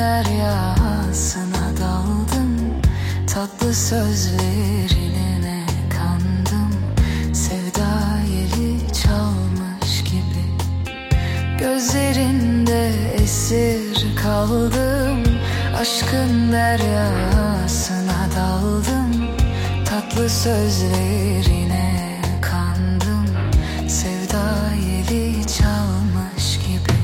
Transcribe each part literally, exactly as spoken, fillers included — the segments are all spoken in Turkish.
deryasına daldım, tatlı sözlerine kandım. Sevda yeli çalmış gibi gözlerinde esir kaldım. Aşkın deryasına daldım, tatlı sözlerine kandım. Sevda yeli çalmış gibi.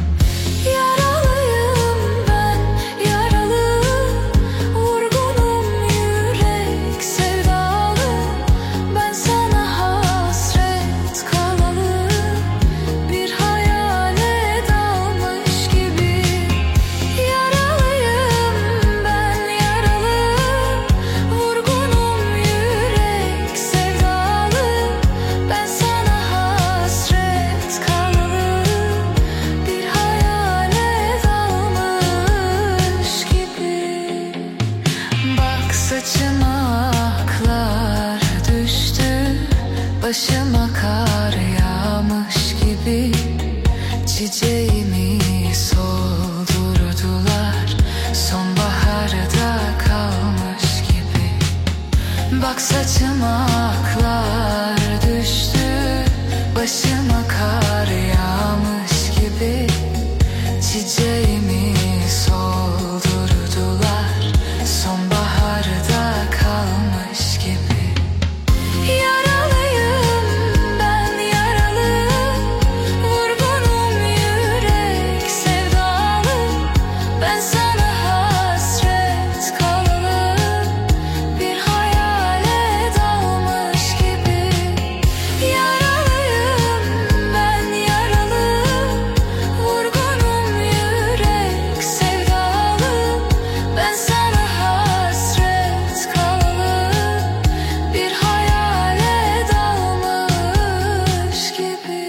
Yaralıyım ben, yaralı, vurgunum yürek sevdalı. Ben sana hasret kalalı, bir hayale dalmış gibi. Yaralıyım ben, yaralı, vurgunum yürek sevdalı. Ben sana hasret kalalı, bir hayale dalmış gibi. Bak saçıma aklar düştü, başıma kar yağmış gibi. Çiçeğimi soldurdular, sonbaharda kalmış gibi. Bak saçıma aklar düştü, başıma kar yağmış gibi. Çiçeğimi soldurdular, sonbaharda kalmış gibi. Yaralıyım ben, yaralı, vurgunum yürek sevdalı. Ben sana hasret kalalı, bir hayale dalmış gibi. Yaralıyım ben, yaralı, vurgunum yürek sevdalı. Ben sana hasret kalalı, bir hayale dalmış gibi.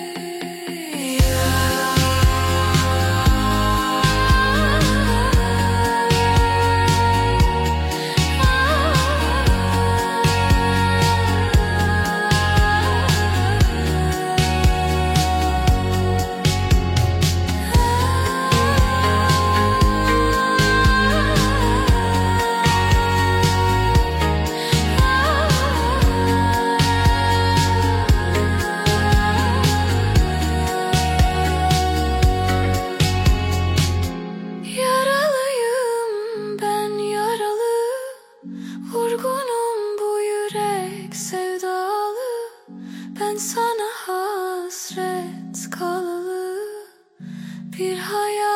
Yaralıyım ben, yaralı, vurgunum bu yürek sevdalı. Ben sana hasret kalalı, bir hayal